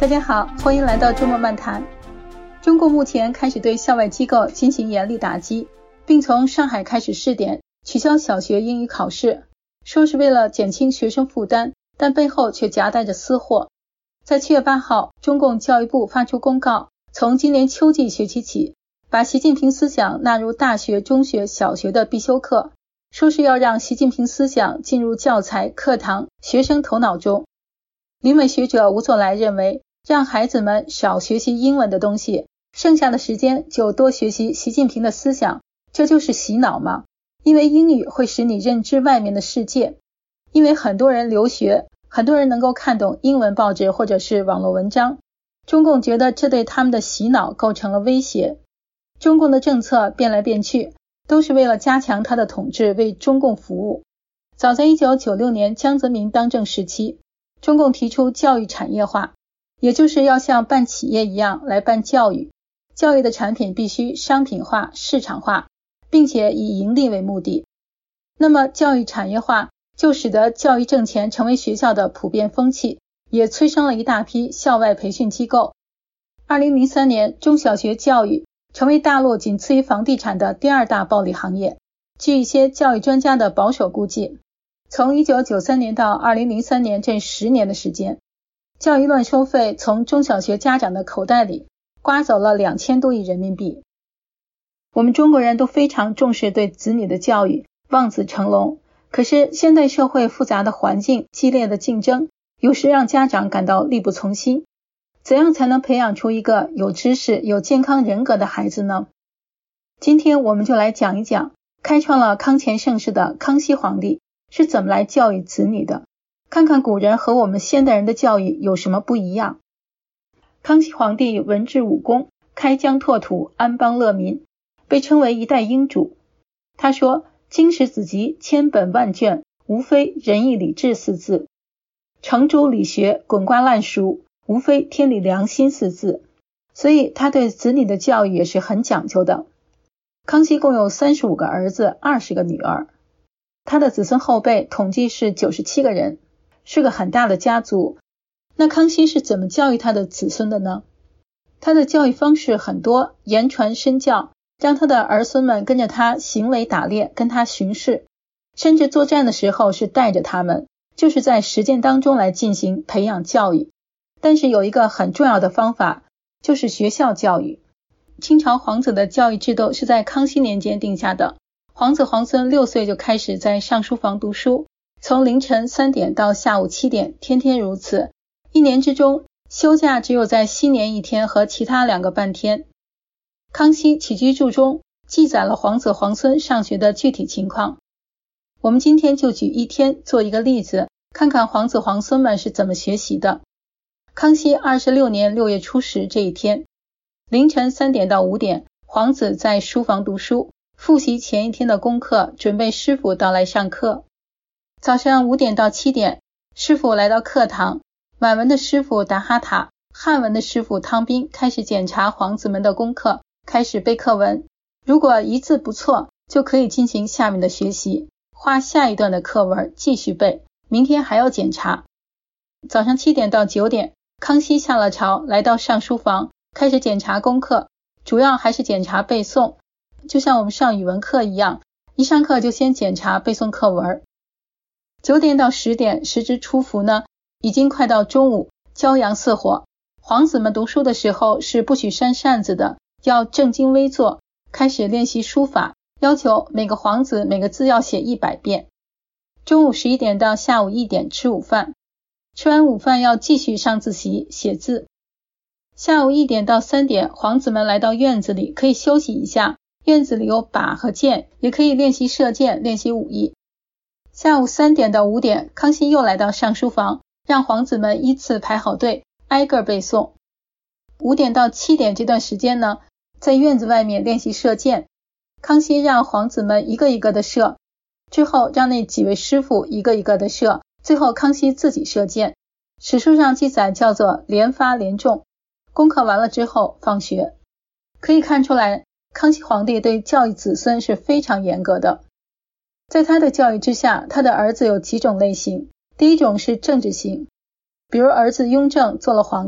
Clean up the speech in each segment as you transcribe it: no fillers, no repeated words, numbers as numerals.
大家好，欢迎来到周末漫谈。中共目前开始对校外机构进行严厉打击，并从上海开始试点取消小学英语考试，说是为了减轻学生负担，但背后却夹带着私货。在7月8号，中共教育部发出公告，从今年秋季学期起，把习近平思想纳入大学、中学、小学的必修课，说是要让习近平思想进入教材、课堂、学生头脑中。留美学者吴作来认为，让孩子们少学习英文的东西，剩下的时间就多学习习近平的思想，这就是洗脑吗？因为英语会使你认知外面的世界，因为很多人留学，很多人能够看懂英文报纸或者是网络文章，中共觉得这对他们的洗脑构成了威胁。中共的政策变来变去，都是为了加强他的统治，为中共服务。早在1996年江泽民当政时期，中共提出教育产业化，也就是要像办企业一样来办教育，教育的产品必须商品化、市场化，并且以盈利为目的。那么教育产业化就使得教育挣钱成为学校的普遍风气，也催生了一大批校外培训机构。2003年，中小学教育成为大陆仅次于房地产的第二大暴利行业。据一些教育专家的保守估计，从1993年到2003年这10年的时间，教育乱收费从中小学家长的口袋里刮走了2000多亿人民币。我们中国人都非常重视对子女的教育，望子成龙。可是现代社会复杂的环境、激烈的竞争，有时让家长感到力不从心。怎样才能培养出一个有知识、有健康人格的孩子呢？今天我们就来讲一讲，开创了康乾盛世的康熙皇帝是怎么来教育子女的，看看古人和我们现代人的教育有什么不一样。康熙皇帝文治武功，开疆拓土，安邦乐民，被称为一代英主。他说，经史子集千本万卷，无非仁义礼智4字，程朱理学滚瓜烂熟，无非天理良心4字。所以他对子女的教育也是很讲究的。康熙共有35个儿子，20个女儿，他的子孙后辈统计是97个人，是个很大的家族。那康熙是怎么教育他的子孙的呢？他的教育方式很多，言传身教，让他的儿孙们跟着他行为打猎，跟他巡视，甚至作战的时候是带着他们，就是在实践当中来进行培养教育。但是有一个很重要的方法，就是学校教育。清朝皇子的教育制度是在康熙年间定下的，皇子皇孙6岁就开始在上书房读书，从凌晨3点到下午7点，天天如此。一年之中，休假只有在新年1天和其他2个半天。康熙起居注中记载了皇子皇孙上学的具体情况。我们今天就举1天做一个例子，看看皇子皇孙们是怎么学习的。康熙26年6月初10这一天，凌晨3点到5点，皇子在书房读书，复习前一天的功课，准备师傅到来上课。早上5点到7点，师傅来到课堂，满文的师傅达哈塔，汉文的师傅汤斌开始检查皇子们的功课，开始背课文。如果一字不错，就可以进行下面的学习，画下一段的课文继续背，明天还要检查。早上7点到9点，康熙下了朝，来到上书房，开始检查功课，主要还是检查背诵，就像我们上语文课一样，一上课就先检查背诵课文。9点到10点，时值初伏呢，已经快到中午，骄阳似火。皇子们读书的时候是不许扇扇子的，要正襟危坐，开始练习书法，要求每个皇子每个字要写100遍。中午11点到下午1点吃午饭，吃完午饭要继续上自习写字。下午1点到3点，皇子们来到院子里，可以休息一下，院子里有靶和箭，也可以练习射箭，练习武艺。下午3点到5点，康熙又来到上书房，让皇子们依次排好队，挨个背诵。5点到7点这段时间呢，在院子外面练习射箭。康熙让皇子们一个一个的射，之后让那几位师傅一个一个的射，最后康熙自己射箭。史书上记载叫做连发连中。功课完了之后放学。可以看出来，康熙皇帝对教育子孙是非常严格的。在他的教育之下，他的儿子有几种类型。第一种是政治型，比如儿子雍正做了皇帝，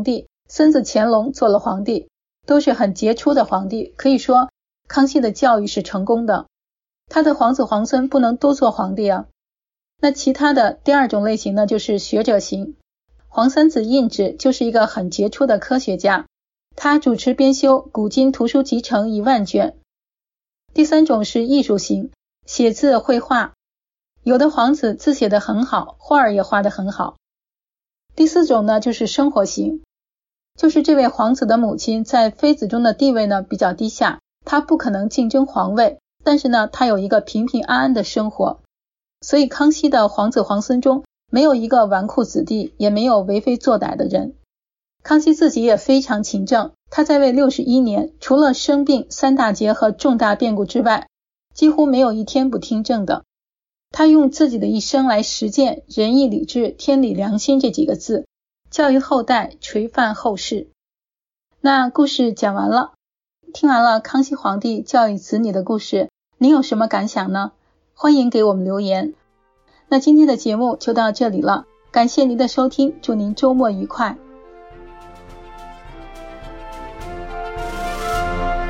孙子乾隆做了皇帝，都是很杰出的皇帝，可以说康熙的教育是成功的。他的皇子皇孙不能都做皇帝啊。那其他的第二种类型呢，就是学者型。皇三子胤祉就是一个很杰出的科学家，他主持编修古今图书集成10000卷。第三种是艺术型，写字绘画，有的皇子字写得很好，画儿也画得很好。第四种呢，就是生活型，就是这位皇子的母亲在妃子中的地位呢比较低下，她不可能竞争皇位，但是呢她有一个平平安安的生活。所以康熙的皇子皇孙中没有一个纨绔子弟，也没有为非作歹的人。康熙自己也非常勤政，他在位61年，除了生病、3大劫和重大变故之外，几乎没有一天不听政的。他用自己的一生来实践仁义礼智、天理良心这几个字，教育后代，垂范后世。那故事讲完了，听完了康熙皇帝教育子女的故事，您有什么感想呢？欢迎给我们留言。那今天的节目就到这里了，感谢您的收听，祝您周末愉快。